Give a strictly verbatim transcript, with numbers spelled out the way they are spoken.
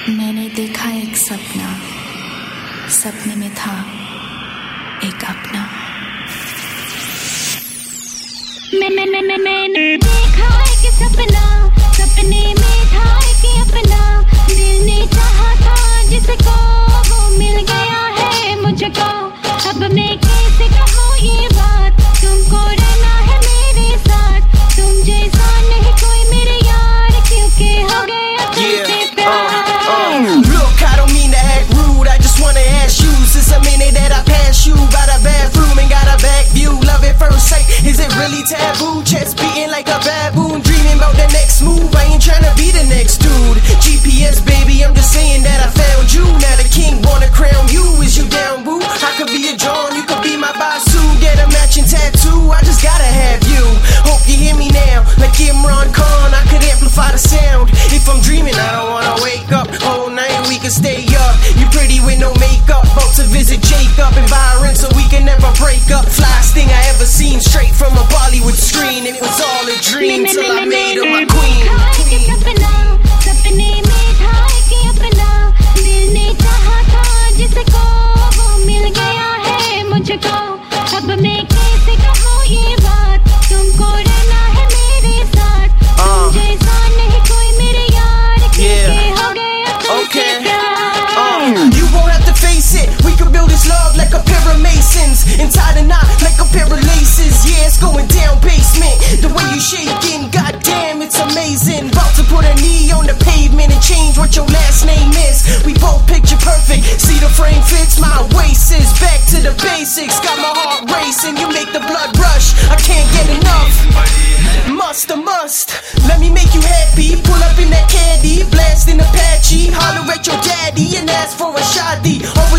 मैंने देखा एक सपना, सपने में था एक अपना। मैं मैं मैं मैं मैंने देखा एक सपना, सपने में था एक अपना। दिल ने चाहा था जिसको वो मिल गया है मुझको। अब मैं कैसे कहूँ ये बात, तुमको रहना है मेरे साथ। तुम जैसा नहीं कोई मेरे यार, क्योंकि हो गया तुमसे प्यार। Look, I don't mean to act rude, I just wanna ask you, since a minute that I passed you by the bathroom and got a back view, love at first sight, is it really taboo? Chest beating like a baboon, dreaming about the next move, I ain't tryna be the next dude. G P S baby, I'm just saying that I found you, now the king wanna crown you, is you down boo? I could be a John, you could be my Basu, get a matching tattoo, I just gotta have you. Hope you hear me now, like Imran Khan, I could amplify the sound. If I'm dreaming, I don't wanna wake up, whole night we can stay up. You pretty with no makeup, about to visit Jacob and Byron, so we can never break up. Flyest thing I ever seen, straight from a Bollywood screen. It was all a dream till I made her my queen. सपना, सपने में था एक अपना। दिल ने चाहा था जिसको वो मिल गया है मुझको। अब मैं कैसे कहूँ ये बात, तुमको रहना है मेरे साथ। तुम जैसा नहीं कोई मेरे यार, क्योंकि हो गया तुमसे प्यार। You won't have to face it, we can build this love like a pair of masons, and tie the knot like a pair of laces. Yeah, it's going down basement, the way you shaking, goddamn, it's amazing. About to put a knee on the pavement and change what your last name is. We both picture perfect, see the frame fits my waist is back to the basics. Got my heart racing, you make the blood rush, I can't get enough. Must a must, let me make you happy. Pull up in that caddy, blast in Apache, holler at your daddy and ask for a shawty. Always